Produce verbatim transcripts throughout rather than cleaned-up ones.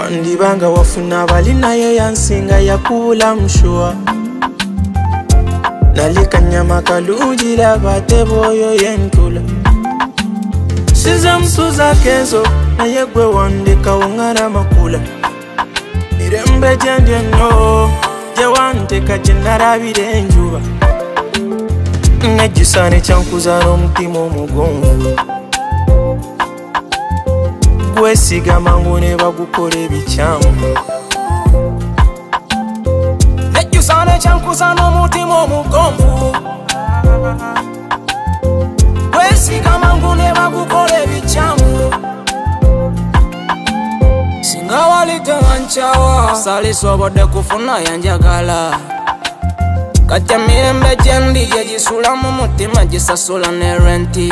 Wandibanga wafuna bali naye yansinga yakubula mshua Nalika nyama kalungi labate boyo yentula Siza msuza kezo na yegwe wandika ungana makula Mirembe jendye no Jewanteka jenarabire njuba Nejisane chankuzano mtimo mugongo Gwesiga mangune bagukore bichamu Nejisane chankuzano mtimo mugongo Gwesiga mangune bagukore bichamu Singa walite wanchawa Sali sobode kufuna yanjagala Katya mirembe jendi jejisula mu mutima jisasula ne renti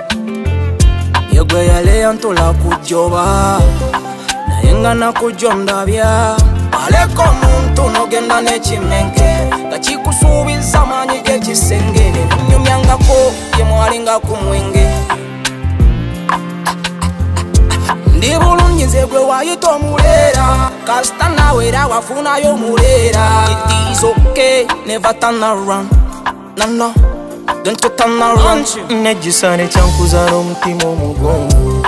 Yegwe yale yantula kujoba Nayenga na kujondabya Baleko muntu nogenda nechimenke Kachikusubiza manyi jechisengene Nyumyangako yemwalinga kumwenge Ndibulungi nzegwe wayito mulera Kasita nawera wafuna yo mulera It is okay, never turn around No, no, don't you turn around Nejisane chankuzano mtimo mugongo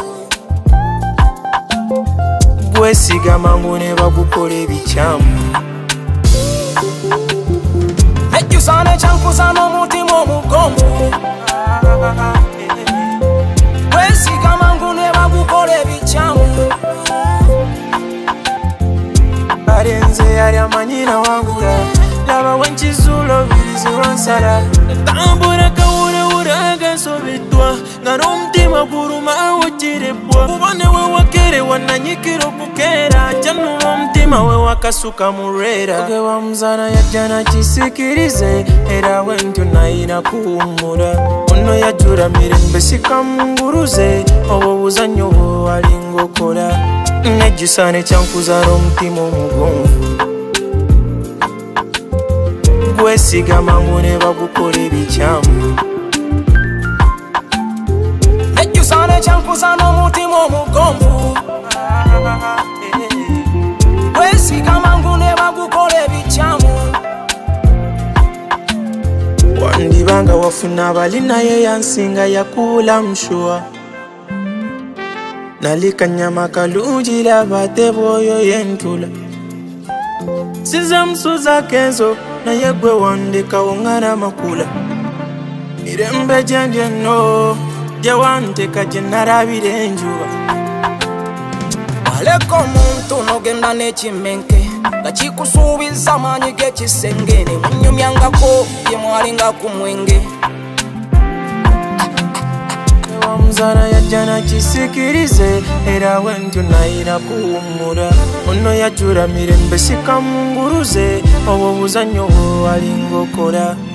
Gwesiga mangune bagukore bichamu Nejisane chankuzano mtimo mugongo Gwesiga mangune bagukore bichamu Arenze yari amanyina wangura Laba wenchizulo vilizi wansara Tambura kawura uraga sobitwa Ngaro mtima guruma awachirebwa Ubane we wakere wananyikiro kukera Janu wa mtima we wakasuka murera Oge wa mzana ya jana chisikirize Era wentu na ina kuumura Ono ya jura mirembe sika munguruze Owo uzanyo walingo kora Nejisane chankuzano mtimo mugongo Gwesiga mangune bagukore bichamu Nejisane chankuzano mtimo mugongo Gwesiga mangune bagukore bichamu Wandibanga wafuna bali naye yansinga yakubula mshua Nalika nyama kalungi labate boyo yentula Siza msuza kezo na yegwe wandika ungana makula Mirembe jendye no Jewanteka jenarabire njuba Baleko muntu nogenda nechimenke Kachikusubiza manyi jechisengene Nyumyangako yemwalinga kumwenge Mzana ya jana chisikirize Era wentu na ina kuumura Ono ya jura mirembe sika munguruze Owo uzanyo walingo kora